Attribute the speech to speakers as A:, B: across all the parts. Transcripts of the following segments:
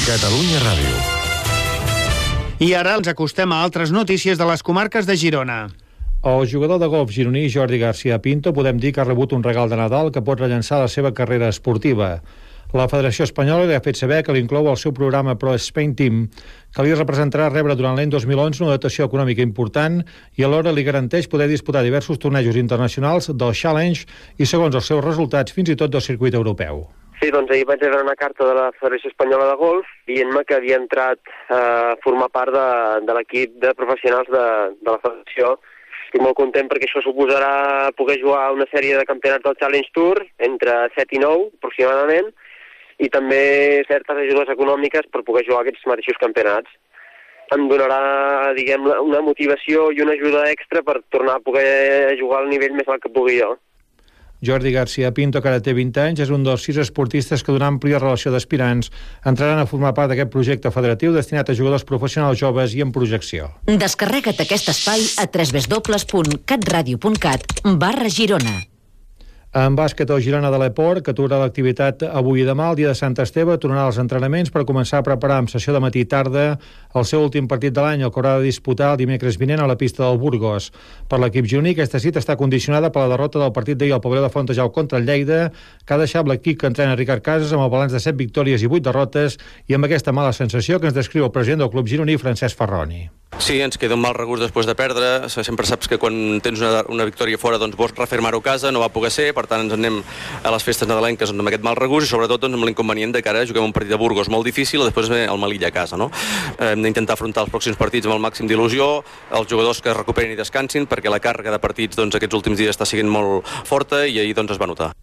A: Catalunya Ràdio.
B: I ara ens acostem a altres notícies de les comarques de Girona.
C: El jugador de golf gironí Jordi García Pinto podem dir que ha rebut un regal de Nadal que pot rellançar la seva carrera esportiva. La Federació Espanyola li ha fet saber que l'inclou al seu programa Pro Spain Team, que li representarà rebre durant l'any 2011 una dotació econòmica important i alhora li garanteix poder disputar diversos tornejos internacionals del Challenge i, segons els seus resultats, fins i tot del circuit europeu.
D: Sí, doncs ahir vaig rebre una carta de la Federació Espanyola de Golf dient-me que havia entrat a formar part de l'equip de professionals de la Federació. Estic molt content perquè això suposarà poder jugar una sèrie de campionats del Challenge Tour entre 7 i 9 aproximadament i també certes ajudes econòmiques per poder jugar aquests mateixos campionats. Em donarà, diguem, una motivació i una ajuda extra per tornar a poder jugar al nivell més alt que pugui jo.
C: Jordi García Pinto, que ara té 20 anys, és un dels 6 esportistes que d'una àmplia relació d'aspirants entraran a formar part d'aquest projecte federatiu destinat a jugadors professionals joves i en projecció.
E: Descarrega't aquest espai a www.catradio.cat/Girona.
C: En bàsquet, el Girona de l'Eport, que atura l'activitat avui i demà, el dia de Sant Esteve, tornarà als entrenaments per començar a preparar amb sessió de matí i tarda el seu últim partit de l'any, el que haurà de disputar el dimecres vinent a la pista del Burgos. Per l'equip gironí, aquesta cita està condicionada per la derrota del partit d'ahir al pavelló de Fontejau contra el Lleida, que ha deixat l'equip que entrena Ricard Casas amb el balanç de 7 victòries i 8 derrotes i amb aquesta mala sensació que ens descriu el president del club gironí, Francesc Ferroni.
F: Sí, ens queda un mal regust després de perdre. Sempre saps que quan tens una victòria fora doncs vols refermar-ho a casa, no va poder ser, per tant ens anem a les festes nadalenques amb aquest mal regust i sobretot doncs, amb l'inconvenient de que ara juguem un partit de Burgos molt difícil i després el Melilla a casa. No? Hem d'intentar afrontar els pròxims partits amb el màxim d'il·lusió, els jugadors que es recuperin i descansin perquè la càrrega de partits doncs, aquests últims dies està sent molt forta i ahir doncs, es va notar.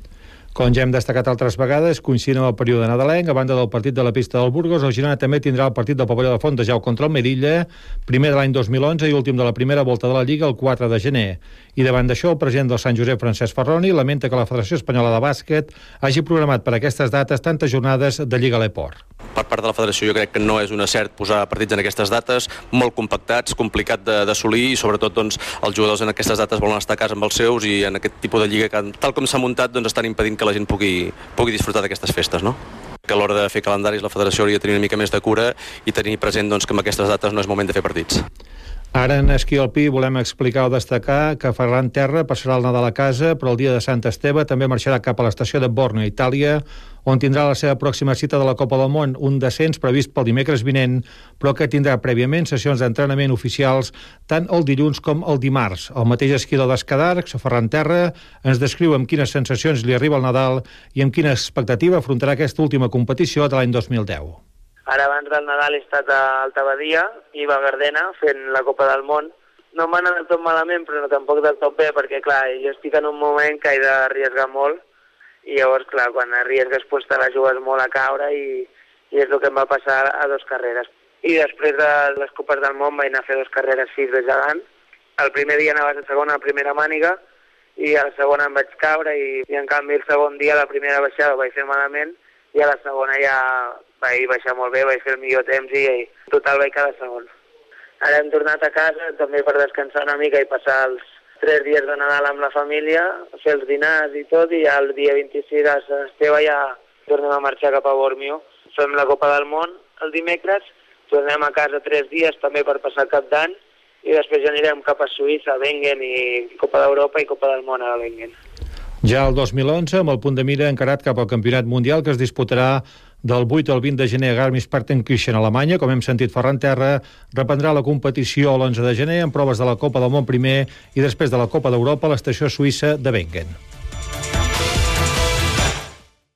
C: Com ja hem destacat altres vegades, coincidint amb el període nadalenc, a banda del partit de la pista del Burgos, el Girona també tindrà el partit del pavelló de Fontejau contra el Melilla, primer de l'any 2011 i últim de la primera volta de la Lliga el 4 de gener. I davant d'això, el president del Sant Josep, Francesc Ferroni, lamenta que la Federació Espanyola de Bàsquet hagi programat per aquestes dates tantes jornades de Lliga a l'Eport.
F: Per part de la Federació jo crec que no és un acert posar partits en aquestes dates, molt compactats, complicat d'assolir i sobretot doncs, els jugadors en aquestes dates volen estar a casa amb els seus i en aquest tipus de Lliga que tal com s'ha muntat doncs, estan impedint que la gent pugui disfrutar d'aquestes festes, no? Que a l'hora de fer calendaris la Federació hauria de tenir una mica més de cura i tenir present doncs, que amb aquestes dates no és moment de fer partits.
C: Ara en esquí alpí volem explicar o destacar que Ferran Terra passarà el Nadal a casa, però el dia de Sant Esteve també marxarà cap a l'estació de Borno, a Itàlia, on tindrà la seva pròxima cita de la Copa del Món, un descens previst pel dimecres vinent, però que tindrà prèviament sessions d'entrenament oficials tant el dilluns com el dimarts. El mateix esquidor d'Escadarcs, Ferran Terra, ens descriu amb quines sensacions li arriba el Nadal i amb quina expectativa afrontarà aquesta última competició de l'any 2010.
G: Ara abans del Nadal he estat a Alta Badia i a Gardena fent la Copa del Món. No m'ha anat del tot malament, però tampoc del tot bé, perquè clar, jo estic en un moment que he d'arriesgar molt i llavors, clar, quan arriesgues pues, te la jugues molt a caure i és el que em va passar a 2 carreres. I després de les Copes del Món vaig anar a fer 2 carreres 6 de gegant. El primer dia anaves a segona, a primera màniga, i a la segona em vaig caure i en canvi el segon dia, la primera baixada, ho vaig fer malament i a la segona ja vaig baixar molt bé, vaig fer el millor temps i en total vaig quedar segon. Ara hem tornat a casa també per descansar una mica i passar els 3 dies de Nadal amb la família, fer els dinars i tot, i ja el dia 26 de Sant Esteve ja tornem a marxar cap a Bormio. Fem la Copa del Món el dimecres, tornem a casa 3 dies també per passar Cap d'Any i després ja anirem cap a Suïssa, a Wengen, i Copa d'Europa i Copa del Món a Wengen.
C: Ja el 2011, amb el punt de mira encarat cap al Campionat Mundial que es disputarà del 8 al 20 de gener a Garmisch-Partenkirchen, a Alemanya. Com hem sentit, Ferran Terra reprendrà la competició l'11 de gener amb proves de la Copa del Món primer i després de la Copa d'Europa a l'estació suïssa de Wengen.